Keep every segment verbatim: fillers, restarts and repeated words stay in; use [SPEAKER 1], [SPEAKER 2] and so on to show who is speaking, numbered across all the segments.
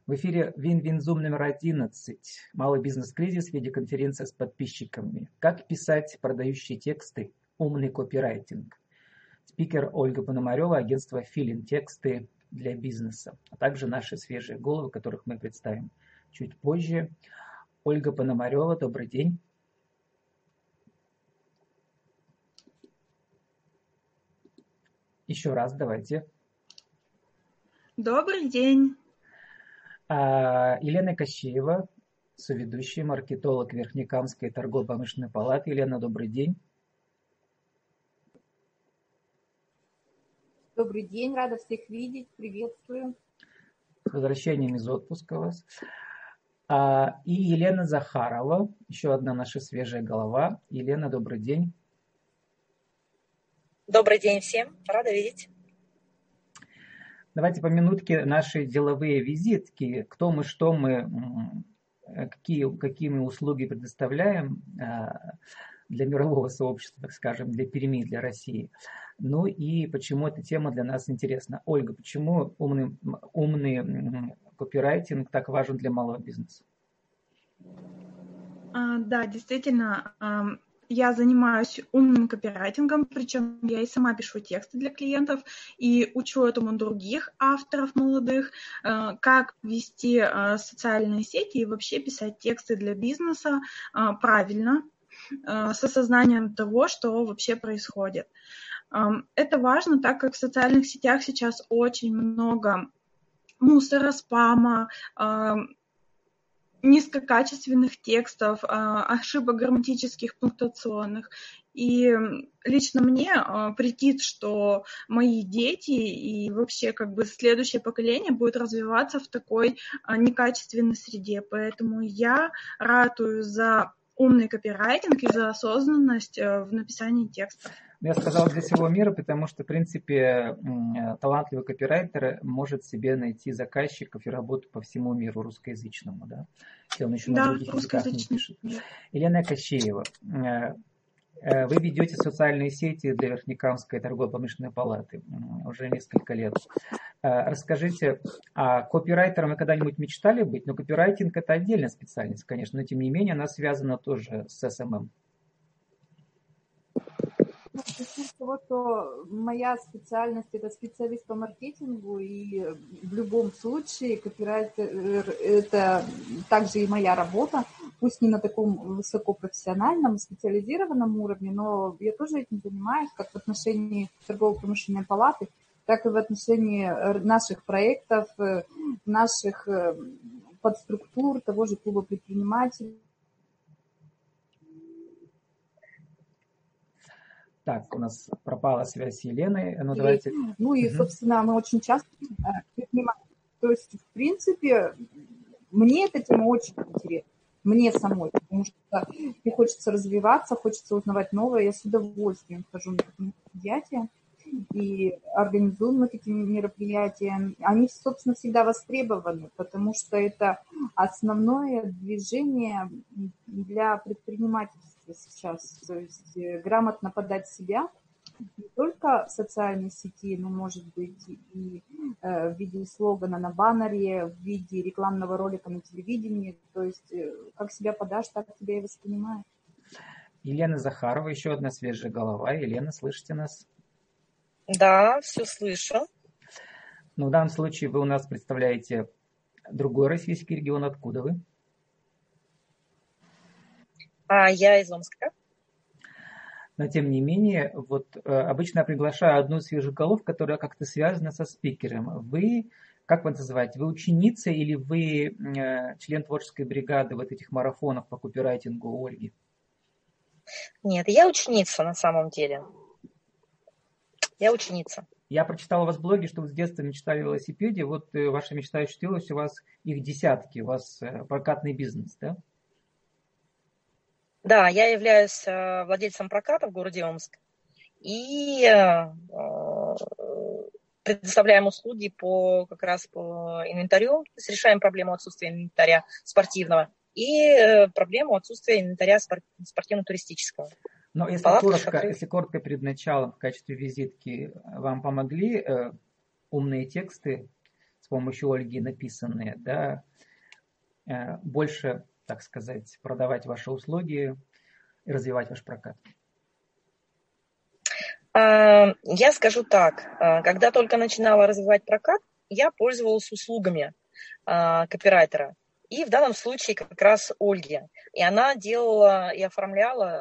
[SPEAKER 1] В эфире Вин-Вин-Зум номер одиннадцать. Малый бизнес-кризис, видеоконференция с подписчиками. Как писать продающие тексты? Умный копирайтинг. Спикер Ольга Пономарева, агентство Филин. Тексты для бизнеса. А также наши свежие головы, которых мы представим чуть позже. Ольга Пономарева, добрый день. Еще раз давайте.
[SPEAKER 2] Добрый день.
[SPEAKER 1] Елена Кощеева, соведущая, маркетолог Верхнекамской торгово-промышленной палаты. Елена, добрый день.
[SPEAKER 3] Добрый день, рада всех видеть, приветствую.
[SPEAKER 1] С возвращением из отпуска вас. И Елена Захарова, еще одна наша свежая голова. Елена, добрый день.
[SPEAKER 4] Добрый день всем, рада видеть.
[SPEAKER 1] Давайте по минутке наши деловые визитки. Кто мы, что мы, какие, какие мы услуги предоставляем для мирового сообщества, так скажем, для Перми, для России. Ну и почему эта тема для нас интересна. Ольга, почему умный, умный копирайтинг так важен для малого бизнеса?
[SPEAKER 2] А, да, действительно, я занимаюсь умным копирайтингом, причем я и сама пишу тексты для клиентов и учу этому других авторов молодых, как вести социальные сети и вообще писать тексты для бизнеса правильно, с осознанием того, что вообще происходит. Это важно, так как в социальных сетях сейчас очень много мусора, спама, низкокачественных текстов, ошибок грамматических, пунктуационных. И лично мне претит, что мои дети и вообще как бы следующее поколение будет развиваться в такой некачественной среде. Поэтому я ратую за умный копирайтинг и за осознанность в написании текстов.
[SPEAKER 1] Я сказал для всего мира, потому что, в принципе, талантливый копирайтер может себе найти заказчиков и работу по всему миру русскоязычному, да, если он еще на
[SPEAKER 2] да,
[SPEAKER 1] других языках не пишет. Елена Кощеева, вы ведете социальные сети для Верхнекамской торгово-промышленной палаты уже несколько лет. Расскажите, а копирайтером вы когда-нибудь мечтали быть? Но копирайтинг – это отдельная специальность, конечно, но тем не менее она связана тоже с эс эм эм.
[SPEAKER 3] Начну с того, что моя специальность – это специалист по маркетингу, и в любом случае копирайтер – это также и моя работа, пусть не на таком высокопрофессиональном, специализированном уровне, но я тоже этим занимаюсь, как в отношении торгово-промышленной палаты, так и в отношении наших проектов, наших подструктур, того же клуба предпринимателей.
[SPEAKER 1] Так, у нас пропала связь с Еленой. Ну, давайте...
[SPEAKER 3] ну и, собственно, мы очень часто предпринимаем. То есть, в принципе, мне эта тема очень интересна. Мне самой, потому что мне хочется развиваться, хочется узнавать новое. Я с удовольствием хожу на такие мероприятия и организую такие мероприятия. Они, собственно, всегда востребованы, потому что это основное движение для предпринимательства сейчас. То есть грамотно подать себя не только в социальной сети, но, может быть, и в виде слогана на баннере, в виде рекламного ролика на телевидении. То есть как себя подашь, так тебя и воспринимают.
[SPEAKER 1] Елена Захарова, еще одна свежая голова. Елена, слышите нас?
[SPEAKER 4] Да, все слышу.
[SPEAKER 1] Ну, в данном случае вы у нас представляете другой российский регион. Откуда вы?
[SPEAKER 4] А, я из Омска.
[SPEAKER 1] Но, тем не менее, вот обычно я приглашаю одну свежую голов, которая как-то связана со спикером. Вы, как вы называете, вы ученица или вы член творческой бригады вот этих марафонов по копирайтингу у Ольги?
[SPEAKER 4] Нет, я ученица на самом деле. Я ученица.
[SPEAKER 1] Я прочитал у вас в блоге, что вы с детства мечтали о велосипеде. Вот ваша мечта осуществилась, у вас их десятки, у вас прокатный бизнес, да?
[SPEAKER 4] Да, я являюсь владельцем проката в городе Омск. И предоставляем услуги по, как раз по инвентарю. То есть решаем проблему отсутствия инвентаря спортивного и проблему отсутствия инвентаря спортивно-туристического.
[SPEAKER 1] Но если коротко, если коротко перед началом в качестве визитки вам помогли э, умные тексты с помощью Ольги написанные, да, больше, так сказать, продавать ваши услуги и развивать ваш прокат?
[SPEAKER 4] Я скажу так, когда только начинала развивать прокат, я пользовалась услугами копирайтера. И в данном случае как раз Ольги. И она делала и оформляла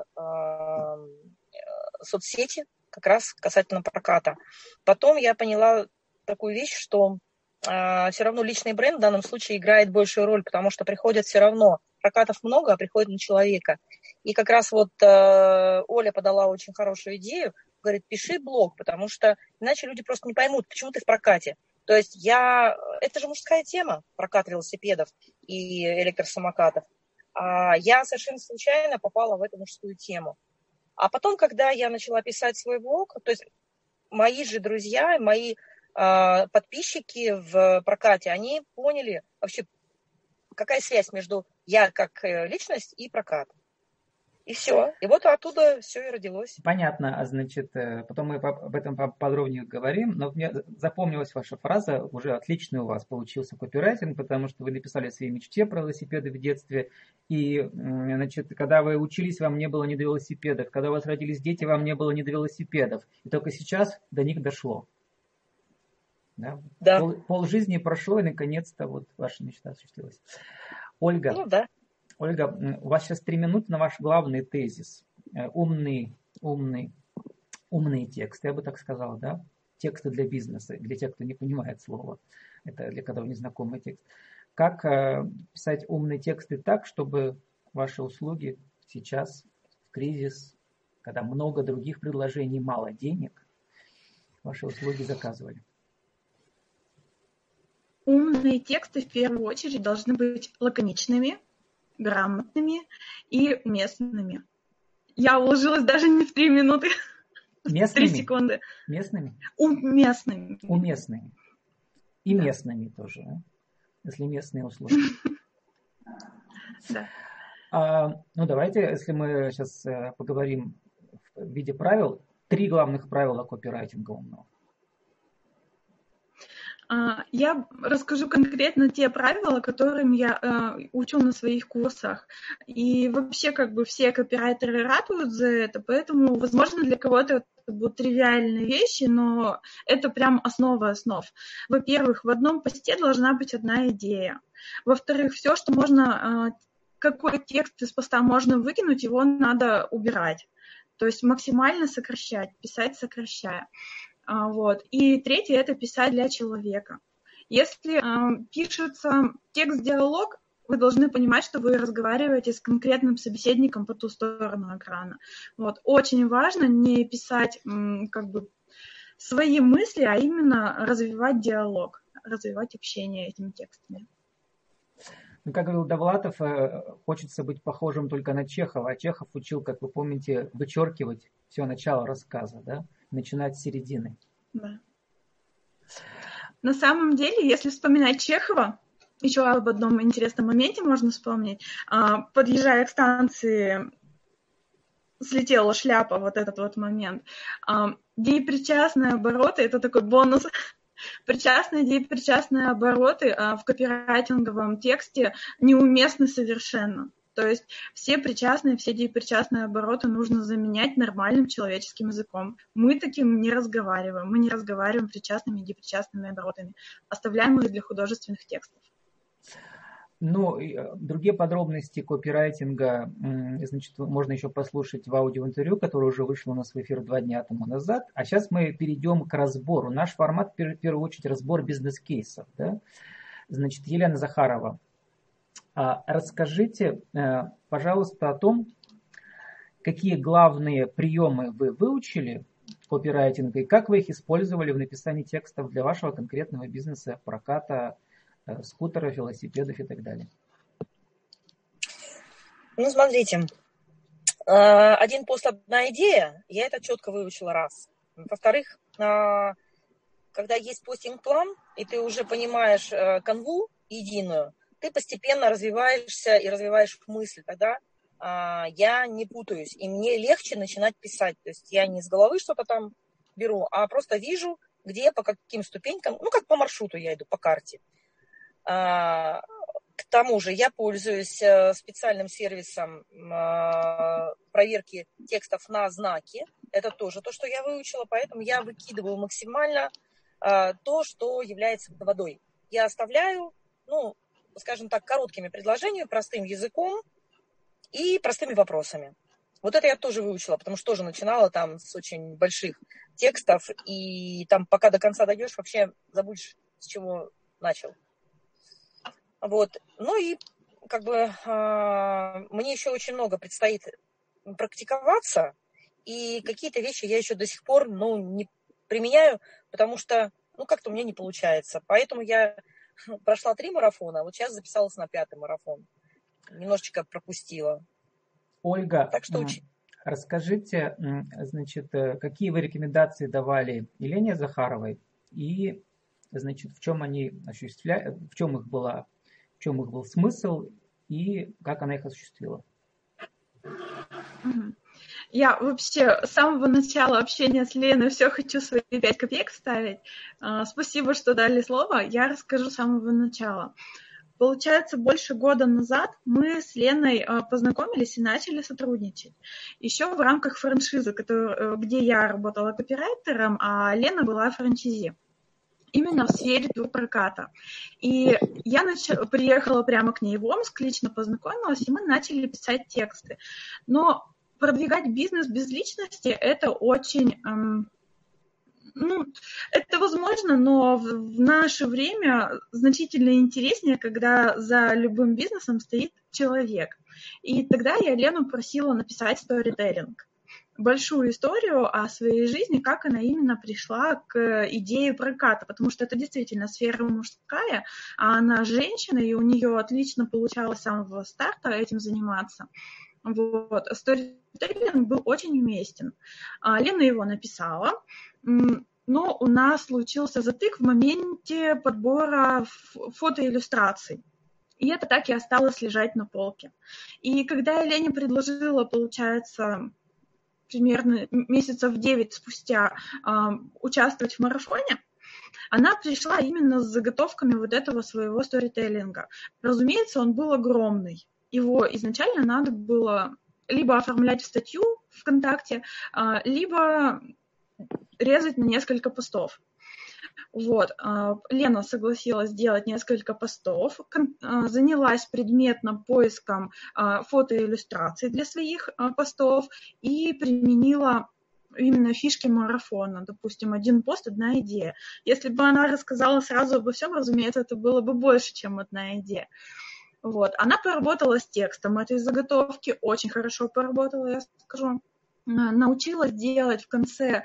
[SPEAKER 4] соцсети как раз касательно проката. Потом я поняла такую вещь, что э, все равно личный бренд в данном случае играет большую роль, потому что приходят все равно, прокатов много, а приходит на человека. И как раз вот э, Оля подала очень хорошую идею, говорит, пиши блог, потому что иначе люди просто не поймут, почему ты в прокате. То есть я, это же мужская тема, прокат велосипедов и электросамокатов. А я совершенно случайно попала в эту мужскую тему. А потом, когда я начала писать свой блог, то есть мои же друзья, мои э, подписчики в прокате, они поняли вообще, какая связь между я как личность и прокат. И все. И вот оттуда все и родилось.
[SPEAKER 1] Понятно. А значит, потом мы об этом подробнее говорим. Но мне запомнилась ваша фраза, уже отличный у вас получился копирайтинг, потому что вы написали о своей мечте про велосипеды в детстве. И, значит, когда вы учились, вам не было ни до велосипедов. Когда у вас родились дети, вам не было ни до велосипедов. И только сейчас до них дошло. Да?
[SPEAKER 4] Да.
[SPEAKER 1] Пол, пол жизни прошло, и наконец-то вот ваша мечта осуществилась. Ольга.
[SPEAKER 4] Ну да.
[SPEAKER 1] Ольга, у вас сейчас три минуты на ваш главный тезис. Умный, умный, умные тексты, я бы так сказал, да? Тексты для бизнеса, для тех, кто не понимает слова. Это для кого незнакомый текст. Как э, писать умные тексты так, чтобы ваши услуги сейчас в кризис, когда много других предложений, мало денег, ваши услуги заказывали?
[SPEAKER 2] Умные тексты в первую очередь должны быть лаконичными, грамотными и уместными. Я уложилась даже не в три минуты, в три секунды.
[SPEAKER 1] Местными?
[SPEAKER 2] Уместными.
[SPEAKER 1] Уместными. И да. Местными тоже, да? Если местные услуги.
[SPEAKER 2] Да.
[SPEAKER 1] А, ну, давайте, если мы сейчас поговорим в виде правил, три главных правила копирайтинга умного.
[SPEAKER 2] Я расскажу конкретно те правила, которым я э, учу на своих курсах. И вообще, как бы, все копирайтеры ратуют за это, поэтому, возможно, для кого-то это будут тривиальные вещи, но это прям основа основ. Во-первых, в одном посте должна быть одна идея. Во-вторых, все, что можно, э, какой текст из поста можно выкинуть, его надо убирать. То есть максимально сокращать, писать сокращая. Вот. И третье – это писать для человека. Если э, пишется текст-диалог, вы должны понимать, что вы разговариваете с конкретным собеседником по ту сторону экрана. Вот. Очень важно не писать м, как бы свои мысли, а именно развивать диалог, развивать общение этими текстами.
[SPEAKER 1] Ну, как говорил Довлатов, хочется быть похожим только на Чехова. А Чехов учил, как вы помните, вычеркивать все начало рассказа, да? Начинать с середины.
[SPEAKER 2] Да. На самом деле, если вспоминать Чехова, еще об одном интересном моменте можно вспомнить. Подъезжая к станции, слетела шляпа, вот этот вот момент. Деепричастные обороты – это такой бонус. Причастные, деепричастные обороты в копирайтинговом тексте неуместны совершенно. То есть все причастные, все деепричастные обороты нужно заменять нормальным человеческим языком. Мы таким не разговариваем. Мы не разговариваем причастными и депричастными оборотами. Оставляем их для художественных текстов.
[SPEAKER 1] Ну, другие подробности копирайтинга, значит, можно еще послушать в аудиоинтервью, которое уже вышло у нас в эфир два дня тому назад. А сейчас мы перейдем к разбору. Наш формат, в первую очередь, разбор бизнес-кейсов. Да? Значит, Елена Захарова, расскажите, пожалуйста, о том, какие главные приемы вы выучили копирайтинга и как вы их использовали в написании текстов для вашего конкретного бизнеса, проката скутеров, велосипедов и так далее.
[SPEAKER 4] Ну, смотрите, один пост, одна идея, я это четко выучила раз. Во-вторых, когда есть постинг-план, и ты уже понимаешь канву единую, ты постепенно развиваешься и развиваешь мысль. Тогда я не путаюсь, и мне легче начинать писать. То есть я не с головы что-то там беру, а просто вижу, где, по каким ступенькам, ну, как по маршруту я иду, по карте. К тому же я пользуюсь специальным сервисом проверки текстов на знаки. Это тоже то, что я выучила, поэтому я выкидываю максимально то, что является водой. Я оставляю, ну, скажем так, короткими предложениями, простым языком и простыми вопросами. Вот это я тоже выучила, потому что тоже начинала там с очень больших текстов, и там пока до конца дойдешь, вообще забудешь, с чего начал. Вот. Ну и как бы э, мне еще очень много предстоит практиковаться, и какие-то вещи я еще до сих пор, ну, не применяю, потому что, ну, как-то у меня не получается. Поэтому я прошла три марафона, а вот сейчас записалась на пятый марафон. Немножечко пропустила.
[SPEAKER 1] Ольга,
[SPEAKER 4] так что уч...
[SPEAKER 1] расскажите, значит, какие вы рекомендации давали Елене Захаровой и, значит, в чем они осуществляли, в чем их была, в чем их был смысл и как она их осуществила?
[SPEAKER 2] Я вообще с самого начала общения с Леной все хочу свои пять копеек ставить. Спасибо, что дали слово. Я расскажу с самого начала. Получается, больше года назад мы с Леной познакомились и начали сотрудничать. Еще в рамках франшизы, который, где я работала копирайтером, а Лена была франчайзи. Именно в сфере турпроката. И я нач... приехала прямо к ней в Омск, лично познакомилась, и мы начали писать тексты. Но продвигать бизнес без личности – это очень… Эм... Ну, это возможно, но в наше время значительно интереснее, когда за любым бизнесом стоит человек. И тогда я Лену просила написать сторителлинг. Большую историю о своей жизни, как она именно пришла к идее проката, потому что это действительно сфера мужская, а она женщина, и у нее отлично получалось с самого старта этим заниматься. Вот. Сторителлинг был очень уместен. Лена его написала, но у нас случился затык в моменте подбора фотоиллюстраций. И это так и осталось лежать на полке. И когда я Лене предложила, получается, примерно месяцев девять спустя участвовать в марафоне, она пришла именно с заготовками вот этого своего сторителлинга. Разумеется, он был огромный. Его изначально надо было либо оформлять в статью ВКонтакте, либо резать на несколько постов. Вот. Лена согласилась сделать несколько постов, занялась предметно поиском фотоиллюстраций для своих постов и применила именно фишки марафона. Допустим, один пост, одна идея. Если бы она рассказала сразу обо всем, разумеется, это было бы больше, чем одна идея. Вот. Она поработала с текстом этой заготовки, очень хорошо поработала, я скажу. Научилась делать в конце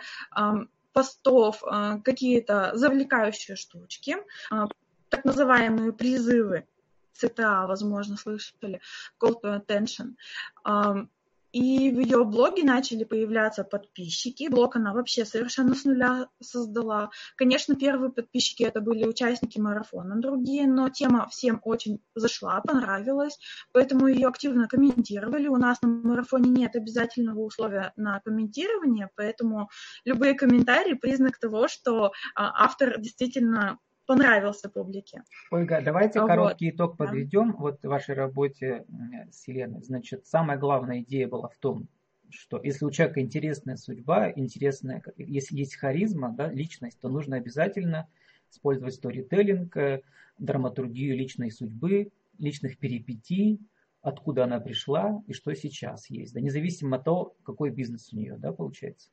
[SPEAKER 2] постов какие-то завлекающие штучки, так называемые призывы, си ти эй, возможно, слышали, Call to Attention. И в ее блоге начали появляться подписчики. Блог она вообще совершенно с нуля создала. Конечно, первые подписчики это были участники марафона, другие, но тема всем очень зашла, понравилась, поэтому ее активно комментировали. У нас на марафоне нет обязательного условия на комментирование, поэтому любые комментарии – признак того, что автор действительно понравился публике.
[SPEAKER 1] Ольга, давайте
[SPEAKER 2] вот.
[SPEAKER 1] короткий итог подведем вот в вашей работе с Еленой. Значит, самая главная идея была в том, что если у человека интересная судьба, интересная, если есть харизма, да, личность, то нужно обязательно использовать сторителлинг, драматургию личной судьбы, личных перипетий, откуда она пришла и что сейчас есть, да, независимо от того, какой бизнес у нее, да, получается.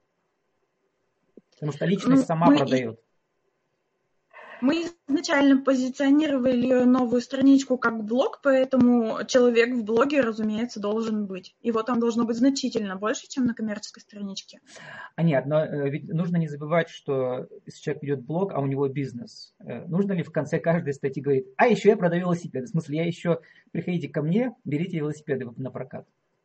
[SPEAKER 1] Потому что личность
[SPEAKER 2] ну,
[SPEAKER 1] сама
[SPEAKER 2] мы...
[SPEAKER 1] продает.
[SPEAKER 2] Мы изначально позиционировали новую страничку как блог, поэтому человек в блоге, разумеется, должен быть. Его там должно быть значительно больше, чем на коммерческой страничке.
[SPEAKER 1] А нет, но ведь нужно не забывать, что если человек ведет блог, а у него бизнес, нужно ли в конце каждой статьи говорить, а еще я продаю велосипеды. В смысле, я еще, приходите ко мне, берите велосипеды на прокат.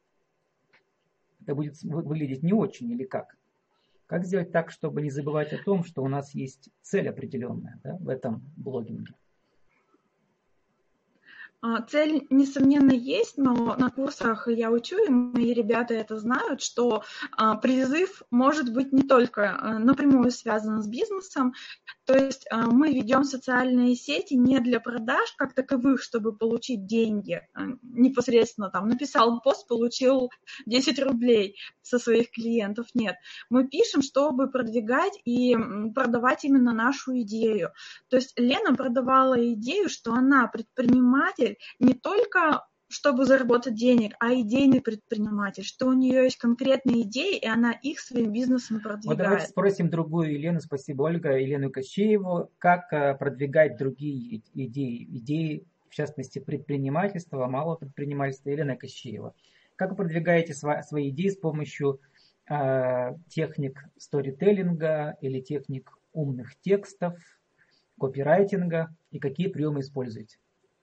[SPEAKER 1] Это будет выглядеть не очень или как? Как сделать так, чтобы не забывать о том, что у нас есть цель определенная, да, в этом блогинге?
[SPEAKER 2] Цель, несомненно, есть, но на курсах я учу, и мои ребята это знают, что призыв может быть не только напрямую связан с бизнесом. То есть мы ведем социальные сети не для продаж как таковых, чтобы получить деньги. Непосредственно там написал пост, получил десять рублей со своих клиентов. Нет. Мы пишем, чтобы продвигать и продавать именно нашу идею. То есть Лена продавала идею, что она предприниматель не только чтобы заработать денег, а идейный предприниматель, что у нее есть конкретные идеи, и она их своим бизнесом продвигает.
[SPEAKER 1] Вот давайте спросим другую Елену, спасибо, Ольга, Елену Кощееву, как продвигать другие идеи, идеи, в частности, предпринимательства, малого предпринимательства. Елена Кощеева. Как вы продвигаете свои идеи с помощью э, техник сторителлинга или техник умных текстов, копирайтинга, и какие приемы используете?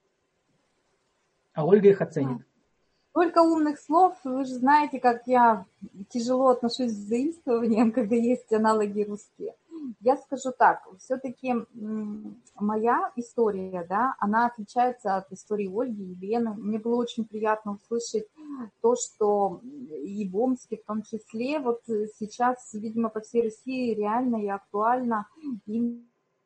[SPEAKER 1] А Ольга их оценит.
[SPEAKER 3] Только умных слов. Вы же знаете, как я тяжело отношусь к заимствованиям, когда есть аналоги русские. Я скажу так, все-таки моя история, да, она отличается от истории Ольги и Лены. Мне было очень приятно услышать то, что и в Омске в том числе, вот сейчас, видимо, по всей России реально и актуально им.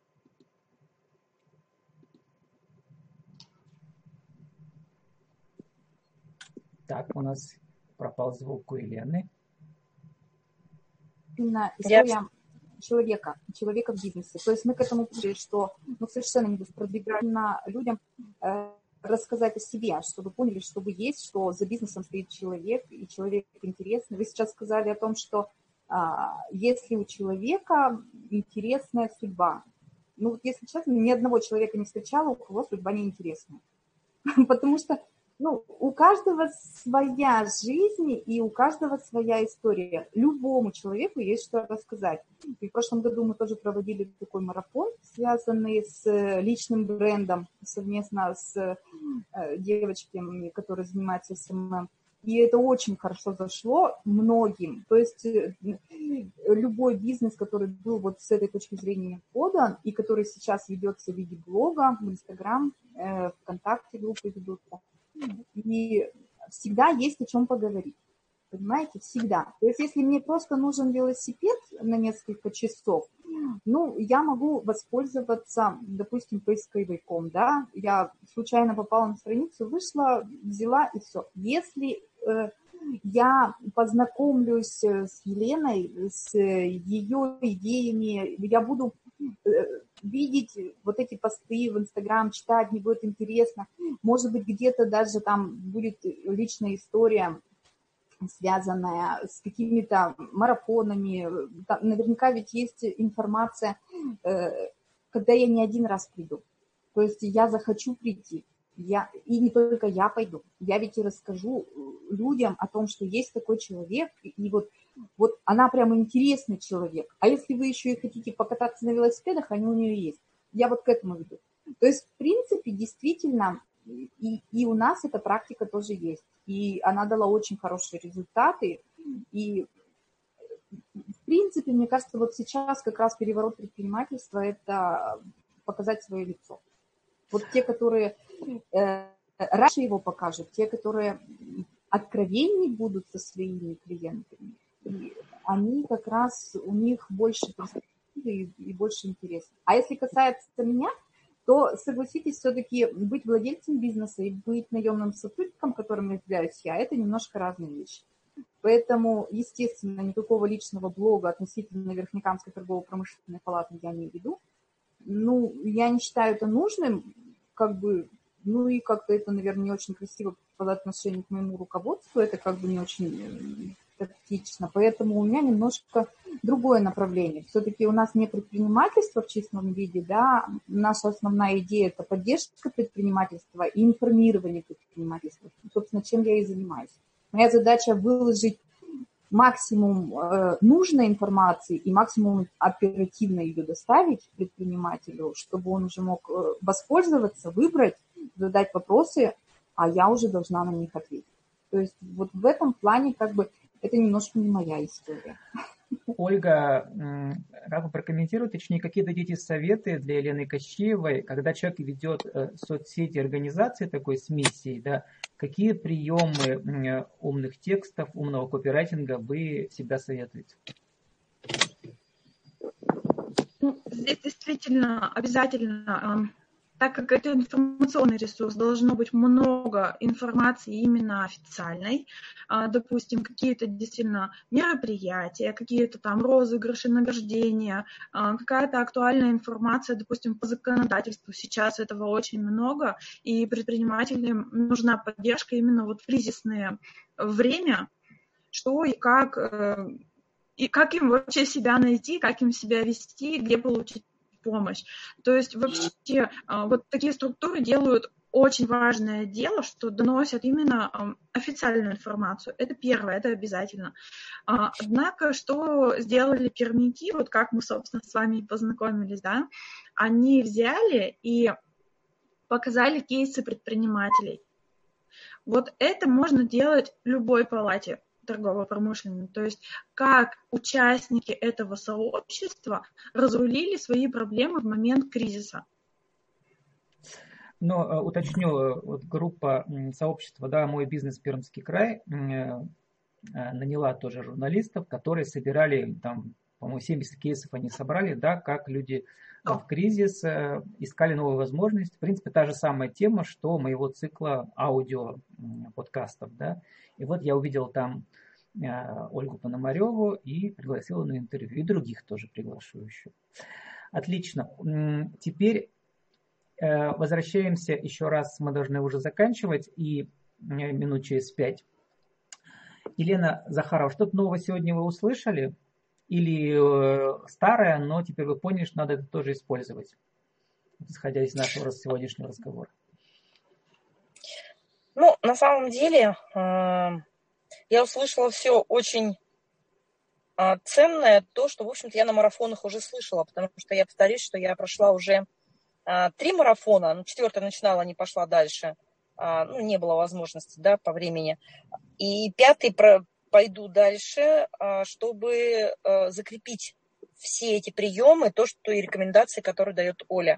[SPEAKER 1] Так, у нас пропал звук у Елены.
[SPEAKER 3] Именно история человека, человека в бизнесе. То есть мы к этому пришли, что ну, совершенно не продвигать на людям, э, рассказать о себе, чтобы поняли, что вы есть, что за бизнесом стоит человек, и человек интересный. Вы сейчас сказали о том, что э, если у человека интересная судьба. Ну, вот если честно, ни одного человека не встречала, у кого судьба неинтересная. Потому что ну, у каждого своя жизнь и у каждого своя история. Любому человеку есть что рассказать. И в прошлом году мы тоже проводили такой марафон, связанный с личным брендом, совместно с девочками, которые занимаются эс эм эм. И это очень хорошо зашло многим. То есть любой бизнес, который был вот с этой точки зрения подан, и который сейчас ведется в виде блога, в Инстаграм, ВКонтакте группы ведутся, и всегда есть о чем поговорить. Понимаете, всегда. То есть если мне просто нужен велосипед на несколько часов, ну, я могу воспользоваться, допустим, поисковиком, да, я случайно попала на страницу, вышла, взяла и все. Если э, я познакомлюсь с Еленой, с ее идеями, я буду э, видеть вот эти посты в Инстаграм, читать, мне будет интересно, может быть, где-то даже там будет личная история, связанная с какими-то марафонами. Там наверняка ведь есть информация, когда я не один раз приду. То есть я захочу прийти. Я, и не только я пойду. Я ведь и расскажу людям о том, что есть такой человек, и вот, вот она прям интересный человек. А если вы еще и хотите покататься на велосипедах, они у нее есть. Я вот к этому веду. То есть, в принципе, действительно, и, и у нас эта практика тоже есть. И она дала очень хорошие результаты. И, в принципе, мне кажется, вот сейчас как раз переворот предпринимательства – это показать свое лицо. Вот те, которые э, раньше его покажут, те, которые откровенней будут со своими клиентами, и они как раз, у них больше перспективы и, и больше интереса. А если касается меня, то, согласитесь, все-таки быть владельцем бизнеса и быть наемным сотрудником, которым являюсь я, это немножко разные вещи. Поэтому, естественно, никакого личного блога относительно Верхнекамской торгово-промышленной палаты я не веду. Ну, я не считаю это нужным, как бы, ну и как-то это, наверное, не очень красиво по отношению к моему руководству, это как бы не очень тактично. Поэтому у меня немножко другое направление. Все-таки у нас не предпринимательство в чистом виде, да, наша основная идея – это поддержка предпринимательства и информирование предпринимательства. Собственно, чем я и занимаюсь. Моя задача – выложить максимум э, нужной информации и максимум оперативно ее доставить предпринимателю, чтобы он уже мог э, воспользоваться, выбрать, задать вопросы, а я уже должна на них ответить. То есть вот в этом плане как бы это немножко не моя история.
[SPEAKER 1] Ольга, как вы прокомментируете, точнее, какие дадите советы для Елены Кощеевой, когда человек ведет соцсети организации такой с миссией, да, какие приемы умных текстов, умного копирайтинга вы всегда советуете?
[SPEAKER 2] Ну, здесь действительно обязательно, так как это информационный ресурс, должно быть много информации именно официальной. Допустим, какие-то действительно мероприятия, какие-то там розыгрыши, награждения, какая-то актуальная информация, допустим, по законодательству. Сейчас этого очень много, и предпринимателям нужна поддержка именно вот в кризисное время, что и как, и как им вообще себя найти, как им себя вести, где получить помощь. То есть вообще вот такие структуры делают очень важное дело, что доносят именно официальную информацию. Это первое, это обязательно. Однако, что сделали Пермяки, вот как мы, собственно, с вами познакомились, да, они взяли и показали кейсы предпринимателей. Вот это можно делать в любой палате торгово-промышленной. То есть как участники этого сообщества разрулили свои проблемы в момент кризиса.
[SPEAKER 1] Но уточню, вот группа сообщества, да, «Мой бизнес Пермский край» наняла тоже журналистов, которые собирали, там, по-моему, семьдесят кейсов они собрали, да, как люди в кризис искали новые возможности. В принципе, та же самая тема, что моего цикла аудио подкастов, да. И вот я увидел там Ольгу Пономареву и пригласил на интервью. И других тоже приглашу еще. Отлично. Теперь возвращаемся еще раз. Мы должны уже заканчивать. И минут через пять. Елена Захарова, что-то новое сегодня вы услышали? Или старое, но теперь вы поняли, что надо это тоже использовать, исходя из нашего сегодняшнего разговора?
[SPEAKER 4] Ну, на самом деле, я услышала все очень ценное, то, что, в общем-то, я на марафонах уже слышала, потому что я повторюсь, что я прошла уже три марафона, ну, четвертый начинала, не пошла дальше, ну, не было возможности, да, по времени, и пятый про пойду дальше, чтобы закрепить все эти приемы, то, что и рекомендации, которые дает Оля.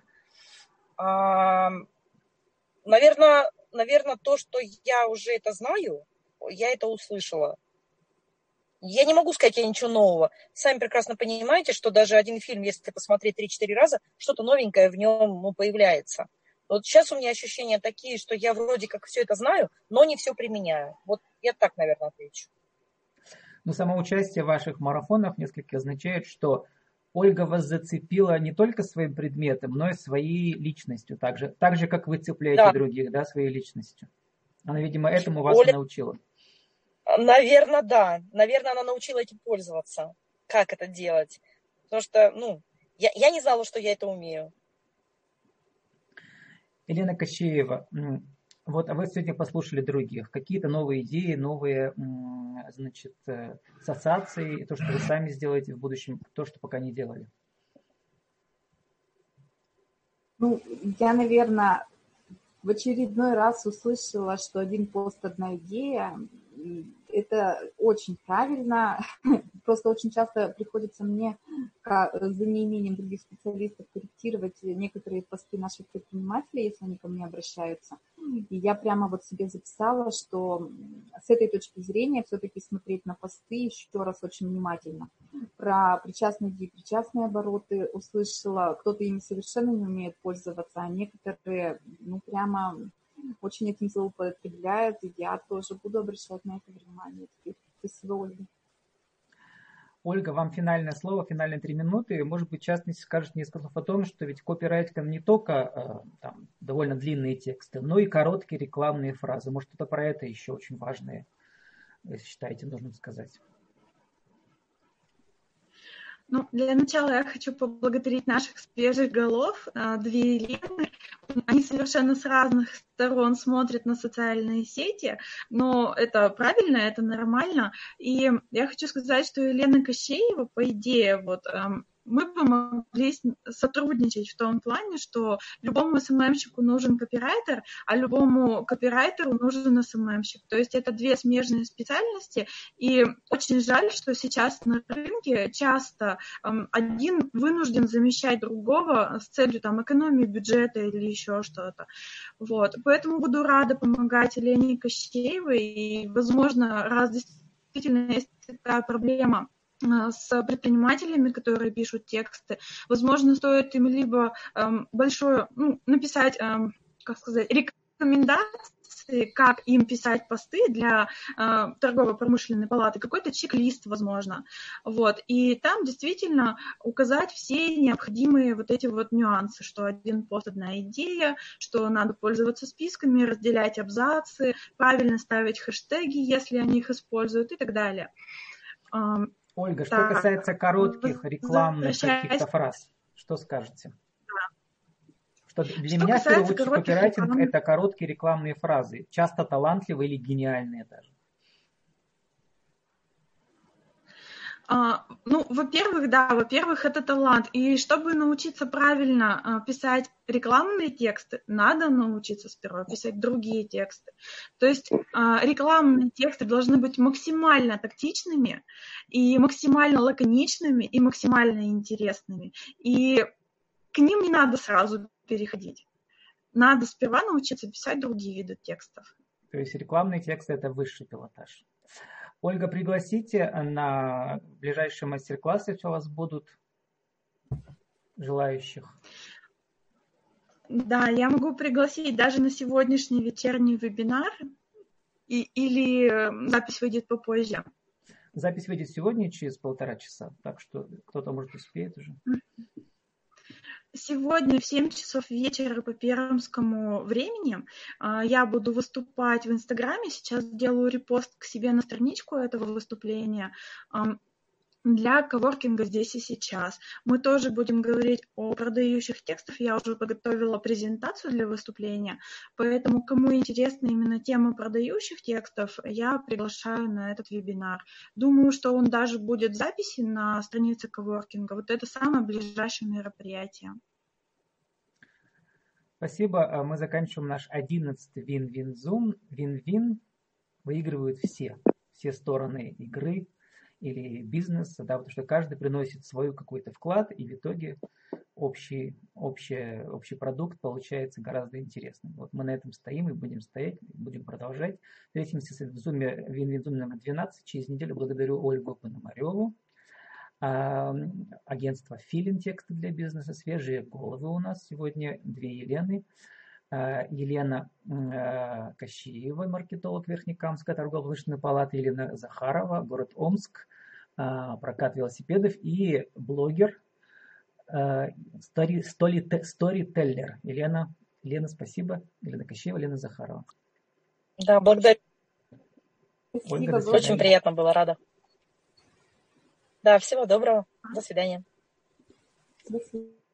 [SPEAKER 4] Наверное, наверное, то, что я уже это знаю, я это услышала. Я не могу сказать я ничего нового. Сами прекрасно понимаете, что даже один фильм, если посмотреть три-четыре раза, что-то новенькое в нем, ну, появляется. Вот сейчас у меня ощущения такие, что я вроде как все это знаю, но не все применяю. Вот я так, наверное, отвечу.
[SPEAKER 1] Но само участие в ваших марафонах несколько означает, что Ольга вас зацепила не только своим предметом, но и своей личностью. Так же, так же как вы цепляете да. других, да, своей личностью. Она, видимо, этому вас
[SPEAKER 4] Оля...
[SPEAKER 1] и научила.
[SPEAKER 4] Наверное, да. Наверное, она научила этим пользоваться. Как это делать? Потому что, ну, я, я не знала, что я это умею.
[SPEAKER 1] Елена Кощеева, вот, а вы сегодня послушали других. Какие-то новые идеи, новые, значит, ассоциации, то, что вы сами сделаете в будущем, то, что пока не делали?
[SPEAKER 3] Ну, я, наверное, в очередной раз услышала, что один пост, одна идея. Это очень правильно. Просто очень часто приходится мне, за неимением других специалистов, корректировать некоторые посты наших предпринимателей, если они ко мне обращаются. И я прямо вот себе записала, что с этой точки зрения все-таки смотреть на посты еще раз очень внимательно. Про причастные идеи, причастные обороты услышала. Кто-то ими совершенно не умеет пользоваться, а некоторые, ну, прямо... очень этим злоупотребляют, и я тоже буду обращать на это внимание. Спасибо, Ольга.
[SPEAKER 1] Ольга, вам финальное слово, финальные три минуты. Может быть, в частности, скажете несколько слов о том, что ведь копирайтинг не только там, довольно длинные тексты, но и короткие рекламные фразы. Может, что-то про это еще очень важное, если считаете, нужно сказать.
[SPEAKER 2] Ну, для начала я хочу поблагодарить наших свежих голов, две Елены. Они совершенно с разных сторон смотрят на социальные сети, но это правильно, это нормально. И я хочу сказать, что Елена Кощеева, по идее, вот, мы бы могли сотрудничать в том плане, что любому эс эм эм-щику нужен копирайтер, а любому копирайтеру нужен эс эм эм-щик. То есть это две смежные специальности, и очень жаль, что сейчас на рынке часто эм, один вынужден замещать другого с целью там, экономии бюджета или еще что-то. Вот. Поэтому буду рада помогать Лене Кощеевой, и, возможно, раз действительно есть такая проблема с предпринимателями, которые пишут тексты, возможно, стоит им либо эм, большое, ну, написать, эм, как сказать, рекомендации, как им писать посты для э, торгово-промышленной палаты, какой-то чек-лист, возможно, вот, и там действительно указать все необходимые вот эти вот нюансы, что один пост, одна идея, что надо пользоваться списками, разделять абзацы, правильно ставить хэштеги, если они их используют, и так далее.
[SPEAKER 1] Ольга, что
[SPEAKER 2] Так,
[SPEAKER 1] касается коротких рекламных каких-то фраз, что скажете?
[SPEAKER 2] Да.
[SPEAKER 1] Что для
[SPEAKER 2] что
[SPEAKER 1] меня, в первую очередь,
[SPEAKER 2] коротких
[SPEAKER 1] копирайтинг
[SPEAKER 2] реклам...
[SPEAKER 1] – это короткие рекламные фразы, часто талантливые или гениальные даже.
[SPEAKER 2] А, ну, во-первых, да, во-первых, это талант. И чтобы научиться правильно а, писать рекламные тексты, надо научиться сперва писать другие тексты. То есть а, рекламные тексты должны быть максимально тактичными, и максимально лаконичными, и максимально интересными. И к ним не надо сразу переходить. Надо сперва научиться писать другие виды текстов.
[SPEAKER 1] То есть рекламные тексты – это высший пилотаж. Ольга, пригласите на ближайшие мастер-классы, если у вас будут желающих.
[SPEAKER 2] Да, я могу пригласить даже на сегодняшний вечерний вебинар, и, или запись выйдет попозже.
[SPEAKER 1] Запись выйдет сегодня через полтора часа, так что кто-то, может, успеет уже.
[SPEAKER 2] Сегодня в семь часов вечера по пермскому времени я буду выступать в Инстаграме. Сейчас делаю репост к себе на страничку этого выступления для коворкинга здесь и сейчас. Мы тоже будем говорить о продающих текстах. Я уже подготовила презентацию для выступления, поэтому кому интересна именно тема продающих текстов, я приглашаю на этот вебинар. Думаю, что он даже будет в записи на странице коворкинга. Вот это самое ближайшее мероприятие.
[SPEAKER 1] Спасибо. Мы заканчиваем наш одиннадцатый Win-Win Zoom. Win-Win выигрывают все, все стороны игры или бизнеса, да, потому что каждый приносит свой какой-то вклад, и в итоге общий, общий, общий продукт получается гораздо интересным. Вот мы на этом стоим и будем стоять, будем продолжать. Встретимся в Zoom, Win-Win Zoom номер двенадцать. Через неделю благодарю Ольгу Пономареву, агентство Филин, тексты для бизнеса, свежие головы у нас сегодня, две Елены. Елена Кощеева, маркетолог Верхнекамской торгово-промышленной палаты, Елена Захарова, город Омск, прокат велосипедов, и блогер, сторителлер. Елена, Елена, спасибо. Елена Кощеева, Елена Захарова.
[SPEAKER 4] Да, благодарю.
[SPEAKER 1] Ольга,
[SPEAKER 4] очень приятно было, рада. Да, всего доброго. До свидания.
[SPEAKER 3] До свидания.